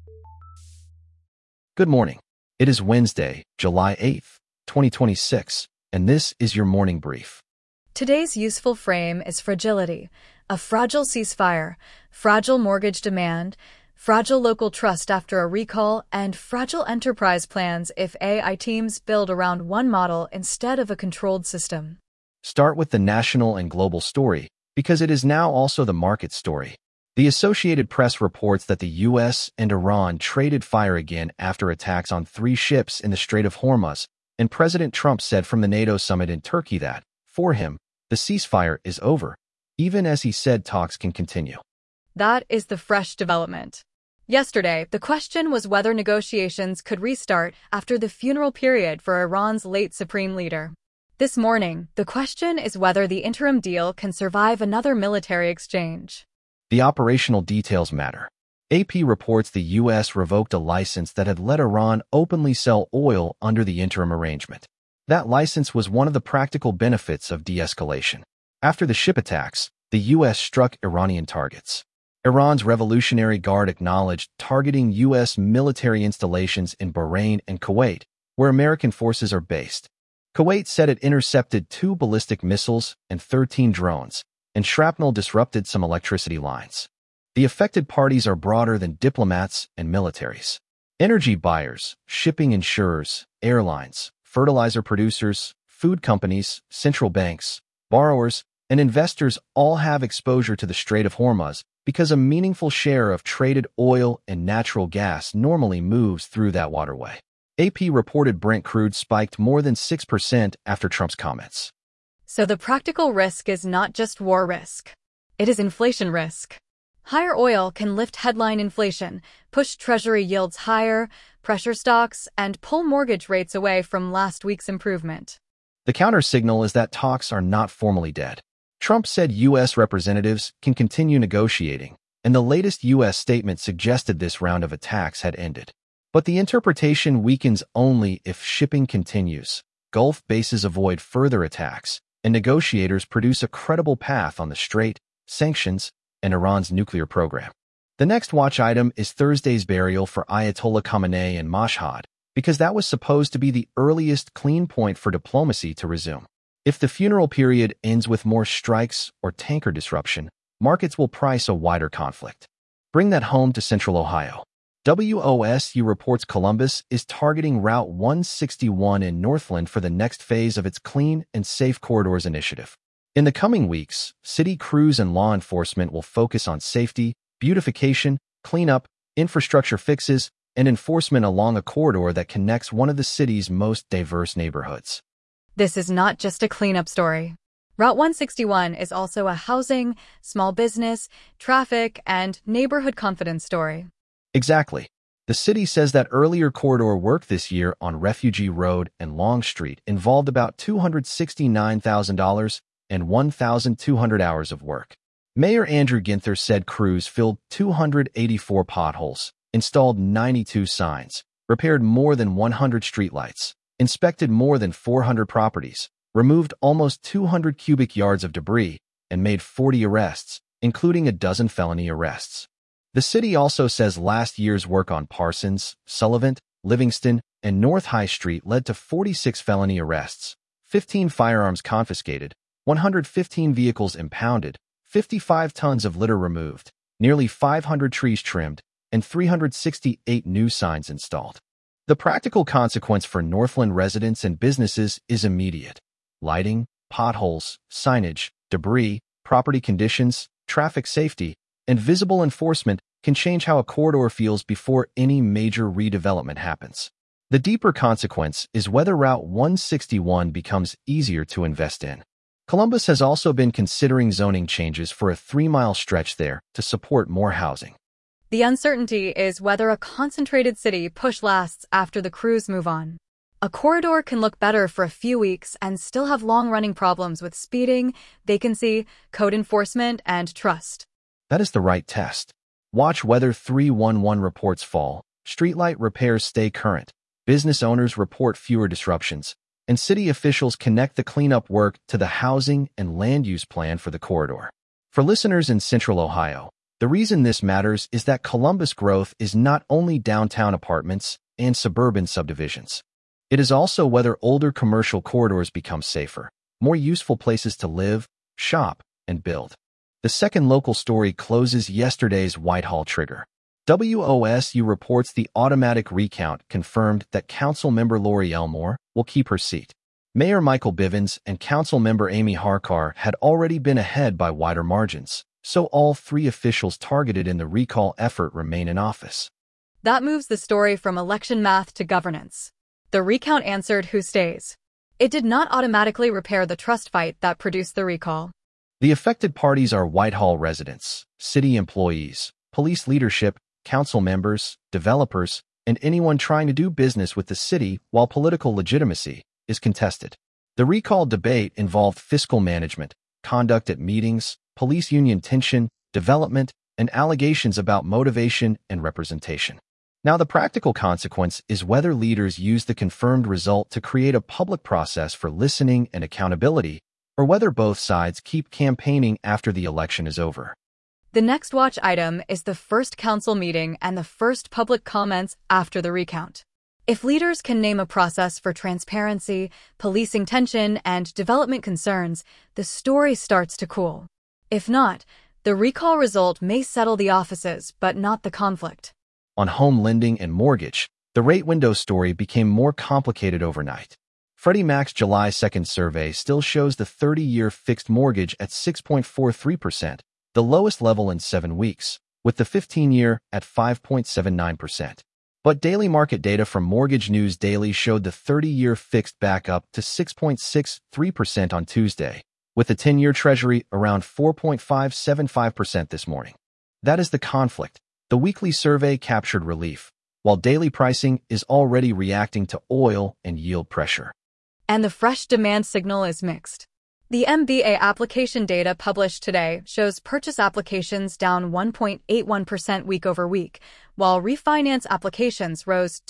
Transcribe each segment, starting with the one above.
Good morning. It is Wednesday, July 8th, 2026, and this is your morning brief. Today's useful frame is fragility, a fragile ceasefire, fragile mortgage demand, fragile local trust after a recall, and fragile enterprise plans if AI teams build around one model instead of a controlled system. Start with the national and global story, because it is now also the market story. The Associated Press reports that the U.S. and Iran traded fire again after attacks on 3 ships in the Strait of Hormuz, and President Trump said from the NATO summit in Turkey that, for him, the ceasefire is over, even as he said talks can continue. That is the fresh development. Yesterday, the question was whether negotiations could restart after the funeral period for Iran's late supreme leader. This morning, the question is whether the interim deal can survive another military exchange. The operational details matter. AP reports the U.S. revoked a license that had let Iran openly sell oil under the interim arrangement. That license was one of the practical benefits of de-escalation. After the ship attacks, the U.S. struck Iranian targets. Iran's Revolutionary Guard acknowledged targeting U.S. military installations in Bahrain and Kuwait, where American forces are based. Kuwait said it intercepted 2 ballistic missiles and 13 drones, and shrapnel disrupted some electricity lines. The affected parties are broader than diplomats and militaries. Energy buyers, shipping insurers, airlines, fertilizer producers, food companies, central banks, borrowers, and investors all have exposure to the Strait of Hormuz because a meaningful share of traded oil and natural gas normally moves through that waterway. AP reported Brent crude spiked more than 6% after Trump's comments. So the practical risk is not just war risk. It is inflation risk. Higher oil can lift headline inflation, push Treasury yields higher, pressure stocks, and pull mortgage rates away from last week's improvement. The counter-signal is that talks are not formally dead. Trump said U.S. representatives can continue negotiating, and the latest U.S. statement suggested this round of attacks had ended. But the interpretation weakens only if shipping continues, Gulf bases avoid further attacks, and negotiators produce a credible path on the Strait, sanctions, and Iran's nuclear program. The next watch item is Thursday's burial for Ayatollah Khamenei in Mashhad, because that was supposed to be the earliest clean point for diplomacy to resume. If the funeral period ends with more strikes or tanker disruption, markets will price a wider conflict. Bring that home to Central Ohio. WOSU reports Columbus is targeting Route 161 in Northland for the next phase of its Clean and Safe Corridors initiative. In the coming weeks, city crews and law enforcement will focus on safety, beautification, cleanup, infrastructure fixes, and enforcement along a corridor that connects one of the city's most diverse neighborhoods. This is not just a cleanup story. Route 161 is also a housing, small business, traffic, and neighborhood confidence story. Exactly. The city says that earlier corridor work this year on Refugee Road and Long Street involved about $269,000 and 1,200 hours of work. Mayor Andrew Ginther said crews filled 284 potholes, installed 92 signs, repaired more than 100 streetlights, inspected more than 400 properties, removed almost 200 cubic yards of debris, and made 40 arrests, including a dozen felony arrests. The city also says last year's work on Parsons, Sullivan, Livingston, and North High Street led to 46 felony arrests, 15 firearms confiscated, 115 vehicles impounded, 55 tons of litter removed, nearly 500 trees trimmed, and 368 new signs installed. The practical consequence for Northland residents and businesses is immediate. Lighting, potholes, signage, debris, property conditions, traffic safety, and visible enforcement can change how a corridor feels before any major redevelopment happens. The deeper consequence is whether Route 161 becomes easier to invest in. Columbus has also been considering zoning changes for a 3-mile stretch there to support more housing. The uncertainty is whether a concentrated city push lasts after the crews move on. A corridor can look better for a few weeks and still have long-running problems with speeding, vacancy, code enforcement, and trust. That is the right test. Watch whether 311 reports fall, streetlight repairs stay current, business owners report fewer disruptions, and city officials connect the cleanup work to the housing and land use plan for the corridor. For listeners in Central Ohio, The reason this matters is that Columbus growth is not only downtown apartments and suburban subdivisions. It is also whether older commercial corridors become safer, more useful places to live, shop, and build. The second local story closes yesterday's Whitehall trigger. WOSU reports the automatic recount confirmed that Councilmember Lori Elmore will keep her seat. Mayor Michael Bivins and Councilmember Amy Harkar had already been ahead by wider margins, so all three officials targeted in the recall effort remain in office. That moves the story from election math to governance. The recount answered who stays. It did not automatically repair the trust fight that produced the recall. The affected parties are Whitehall residents, city employees, police leadership, council members, developers, and anyone trying to do business with the city while political legitimacy is contested. The recall debate involved fiscal management, conduct at meetings, police union tension, development, and allegations about motivation and representation. Now, the practical consequence is whether leaders use the confirmed result to create a public process for listening and accountability, or whether both sides keep campaigning after the election is over. The next watch item is the first council meeting and the first public comments after the recount. If leaders can name a process for transparency, policing tension, and development concerns, the story starts to cool. If not, the recall result may settle the offices, but not the conflict. On home lending and mortgage, the rate window story became more complicated overnight. Freddie Mac's July 2nd survey still shows the 30-year fixed mortgage at 6.43%, the lowest level in 7 weeks, with the 15-year at 5.79%. But daily market data from Mortgage News Daily showed the 30-year fixed back up to 6.63% on Tuesday, with the 10-year Treasury around 4.575% this morning. That is the conflict. The weekly survey captured relief, while daily pricing is already reacting to oil and yield pressure. And the fresh demand signal is mixed. The MBA application data published today shows purchase applications down 1.81% week over week, while refinance applications rose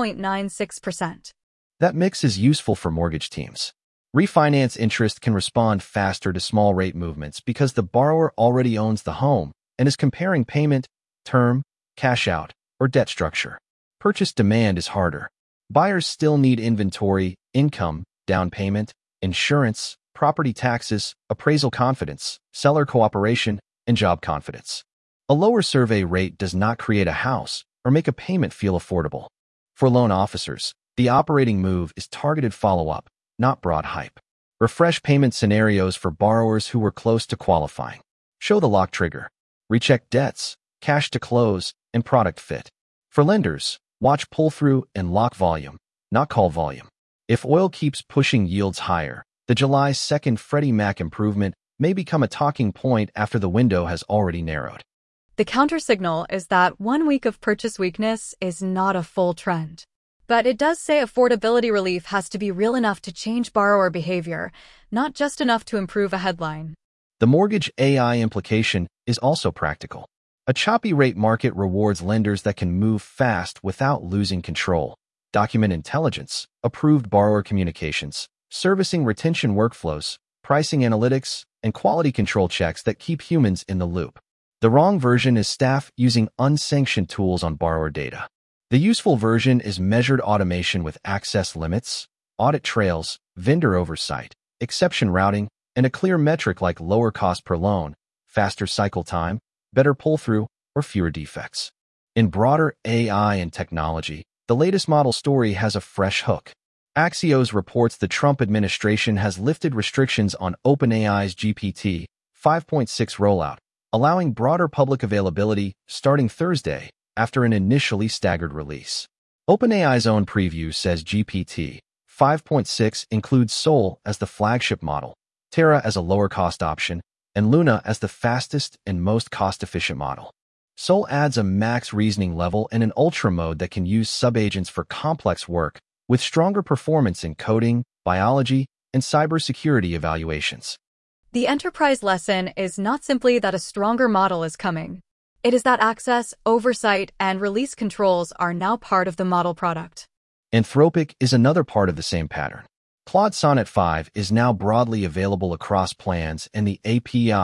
2.96%. That mix is useful for mortgage teams. Refinance interest can respond faster to small rate movements because the borrower already owns the home and is comparing payment, term, cash out, or debt structure. Purchase demand is harder. Buyers still need inventory, income, down payment, insurance, property taxes, appraisal confidence, seller cooperation, and job confidence. A lower survey rate does not create a house or make a payment feel affordable. For loan officers, the operating move is targeted follow-up, not broad hype. Refresh payment scenarios for borrowers who were close to qualifying. Show the lock trigger. Recheck debts, cash to close, and product fit. For lenders, watch pull-through and lock volume, not call volume. If oil keeps pushing yields higher, the July 2nd Freddie Mac improvement may become a talking point after the window has already narrowed. The countersignal is that 1 week of purchase weakness is not a full trend. But it does say affordability relief has to be real enough to change borrower behavior, not just enough to improve a headline. The mortgage AI implication is also practical. A choppy rate market rewards lenders that can move fast without losing control. Document intelligence, approved borrower communications, servicing retention workflows, pricing analytics, and quality control checks that keep humans in the loop. The wrong version is staff using unsanctioned tools on borrower data. The useful version is measured automation with access limits, audit trails, vendor oversight, exception routing, and a clear metric like lower cost per loan, faster cycle time, better pull-through, or fewer defects. In broader AI and technology, the latest model story has a fresh hook. Axios reports the Trump administration has lifted restrictions on OpenAI's GPT 5.6 rollout, allowing broader public availability starting Thursday after an initially staggered release. OpenAI's own preview says GPT 5.6 includes Sol as the flagship model, Terra as a lower-cost option, and Luna as the fastest and most cost-efficient model. Sol adds a max reasoning level and an ultra mode that can use subagents for complex work, with stronger performance in coding, biology, and cybersecurity evaluations. The enterprise lesson is not simply that a stronger model is coming. It is that access, oversight, and release controls are now part of the model product. Anthropic is another part of the same pattern. Claude Sonnet 5 is now broadly available across plans and the API,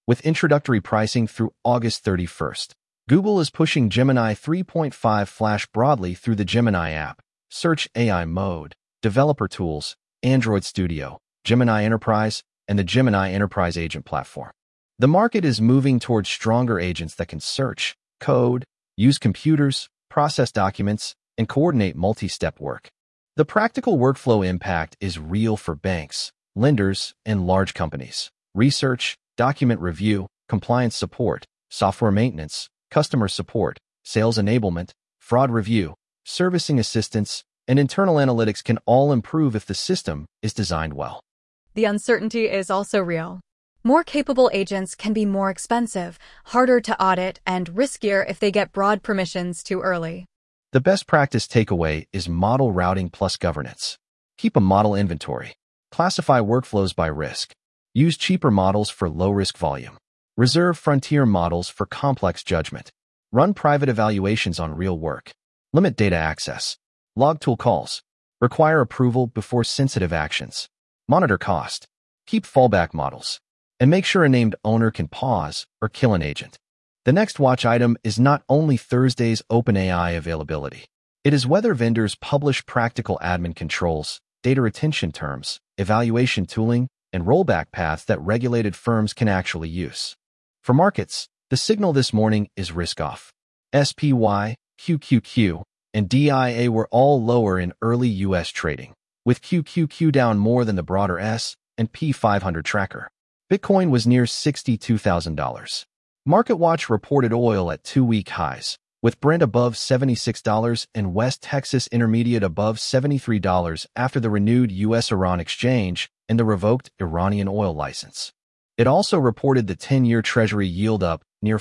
with introductory pricing through August 31st. Google is pushing Gemini 3.5 Flash broadly through the Gemini app, Search AI Mode, Developer Tools, Android Studio, Gemini Enterprise, and the Gemini Enterprise Agent platform. The market is moving towards stronger agents that can search, code, use computers, process documents, and coordinate multi-step work. The practical workflow impact is real for banks, lenders, and large companies. Research, document review, compliance support, software maintenance, customer support, sales enablement, fraud review, servicing assistance, and internal analytics can all improve if the system is designed well. The uncertainty is also real. More capable agents can be more expensive, harder to audit, and riskier if they get broad permissions too early. The best practice takeaway is model routing plus governance. Keep a model inventory. Classify workflows by risk. Use cheaper models for low-risk volume. Reserve frontier models for complex judgment. Run private evaluations on real work. Limit data access. Log tool calls. Require approval before sensitive actions. Monitor cost. Keep fallback models. And make sure a named owner can pause or kill an agent. The next watch item is not only Thursday's OpenAI availability. It is whether vendors publish practical admin controls, data retention terms, evaluation tooling, and rollback paths that regulated firms can actually use. For markets, the signal this morning is risk-off. SPY, QQQ, and DIA were all lower in early U.S. trading, with QQQ down more than the broader S&P 500 tracker. Bitcoin was near $62,000. MarketWatch reported oil at two-week highs, with Brent above $76 and West Texas Intermediate above $73 after the renewed U.S.-Iran exchange and the revoked Iranian oil license. It also reported the 10-year Treasury yield up near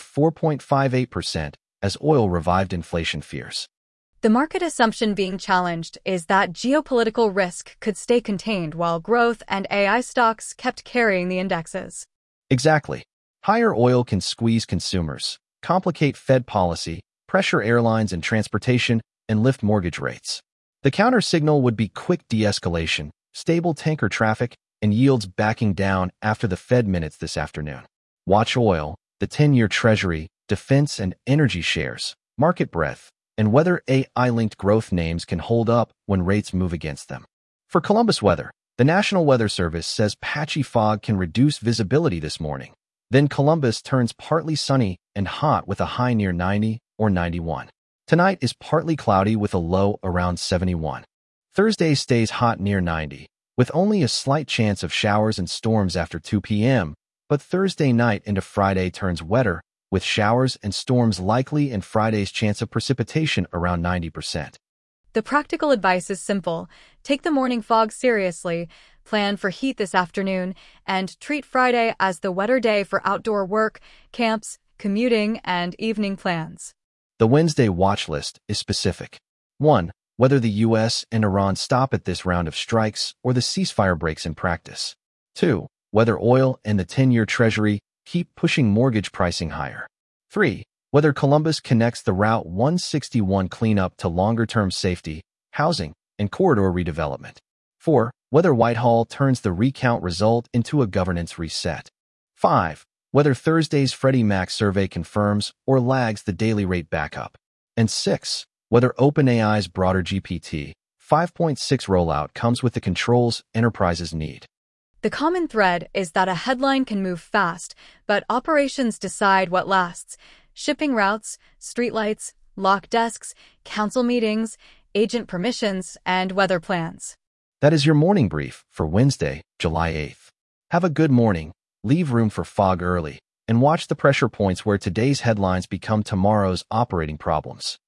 4.58% as oil revived inflation fears. The market assumption being challenged is that geopolitical risk could stay contained while growth and AI stocks kept carrying the indexes. Exactly. Higher oil can squeeze consumers, complicate Fed policy, pressure airlines and transportation, and lift mortgage rates. The counter signal would be quick de-escalation, stable tanker traffic, and yields backing down after the Fed minutes this afternoon. Watch oil, the 10-year Treasury, defense and energy shares, market breadth, and whether AI-linked growth names can hold up when rates move against them. For Columbus weather, the National Weather Service says patchy fog can reduce visibility this morning. Then Columbus turns partly sunny and hot with a high near 90 or 91. Tonight is partly cloudy with a low around 71. Thursday stays hot near 90, with only a slight chance of showers and storms after 2 p.m., but Thursday night into Friday turns wetter, with showers and storms likely and Friday's chance of precipitation around 90%. The practical advice is simple. Take the morning fog seriously, plan for heat this afternoon, and treat Friday as the wetter day for outdoor work, camps, commuting, and evening plans. The Wednesday watch list is specific. 1. Whether the U.S. and Iran stop at this round of strikes or the ceasefire breaks in practice. 2. Whether oil and the 10-year Treasury keep pushing mortgage pricing higher. 3. Whether Columbus connects the Route 161 cleanup to longer-term safety, housing, and corridor redevelopment. 4. Whether Whitehall turns the recount result into a governance reset. 5. Whether Thursday's Freddie Mac survey confirms or lags the daily rate backup. And 6. Whether OpenAI's broader GPT 5.6 rollout comes with the controls enterprises need. The common thread is that a headline can move fast, but operations decide what lasts. Shipping routes, streetlights, lock desks, council meetings, agent permissions, and weather plans. That is your morning brief for Wednesday, July 8th. Have a good morning, leave room for fog early, and watch the pressure points where today's headlines become tomorrow's operating problems.